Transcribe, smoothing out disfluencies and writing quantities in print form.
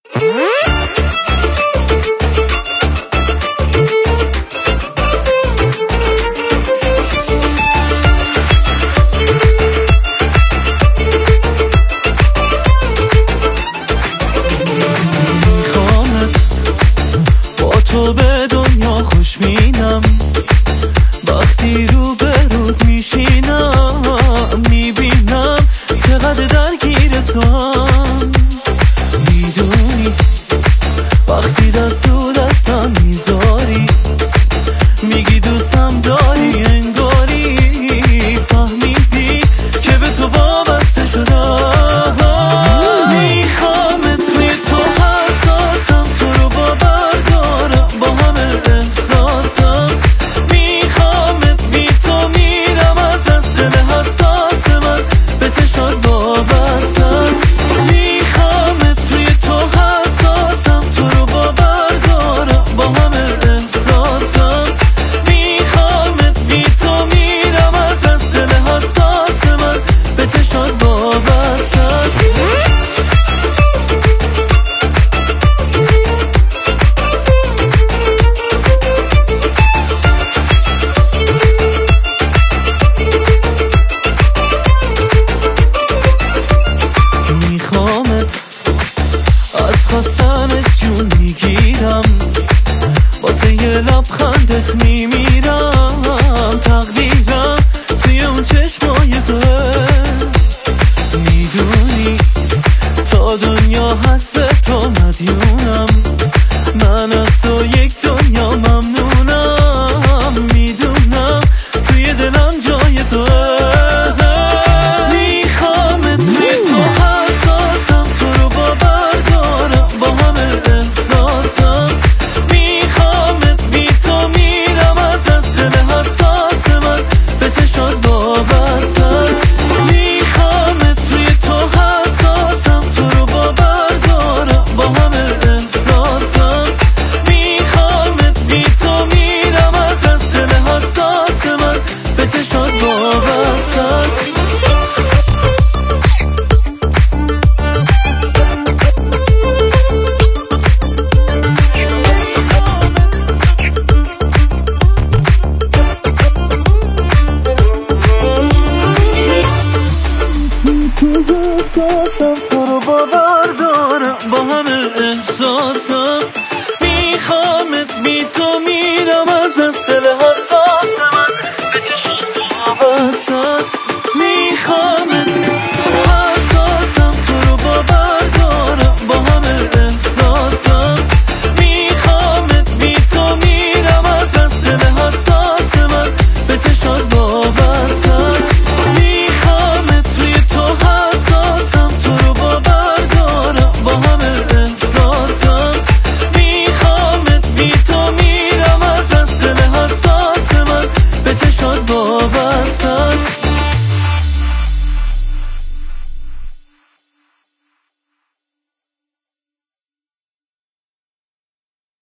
تو به دنیا خوشبینم، وقتی رو به رود میشینم میبینم چقدر درگیر تو هم. میدونی وقتی دست تو دستم میذاری، میگی دوستم داری، انگاری فهمیدی که به تو وابسته شدم. از خواستنت جون میگیرم، واسه یه لبخندت میمیرم، تقدیرم توی اون چشمای توه. میدونی تا دنیا هست به تو مدیونم، من از تو یک دنیا ممنونم. میدونم توی دلم جای توه. تو رو باور دارم، با همه احساسم